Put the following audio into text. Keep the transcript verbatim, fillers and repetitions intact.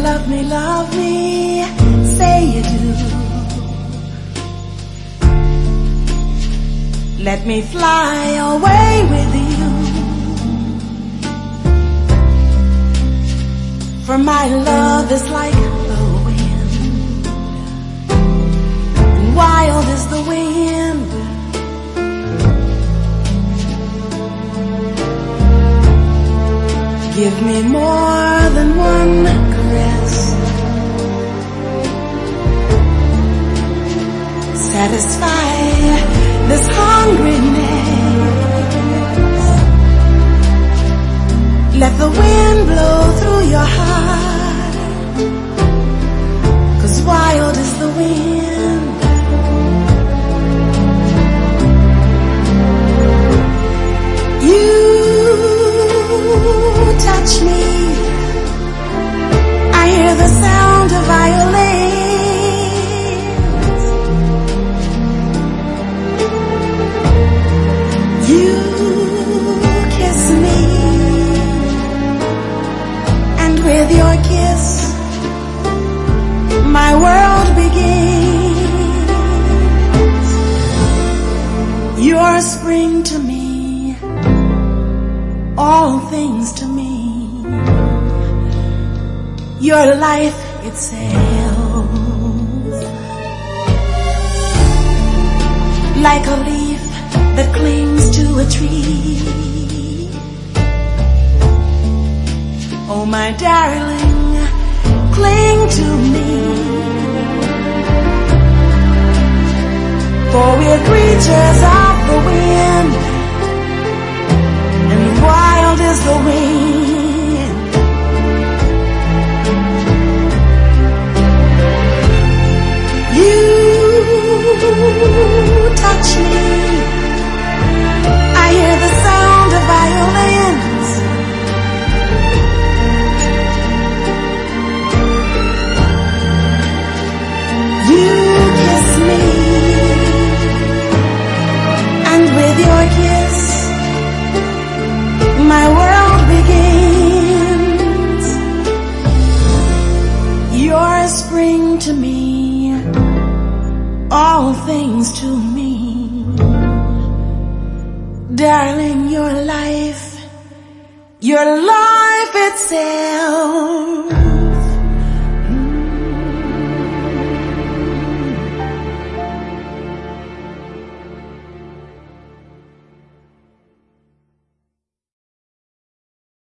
love me, love me, say you do. Let me fly away with you, for my love is like the wind, and wild is the wind. Give me more than one caress, satisfy this hungriness. Let the wind blow through your heart, 'cause wild is the wind. You touch me, I hear the sound of violins. You kiss me, and with your kiss my world begins. You're spring to me, all things to me. Your life itself, like a leaf that clings to a tree. Oh my darling, cling to me, for we're creatures of the wind, and wild is the wind. You touch me, I hear the sound of violins. You kiss me, and with your kiss my world begins. You're spring to me, all things to me. Darling, your life, your life itself.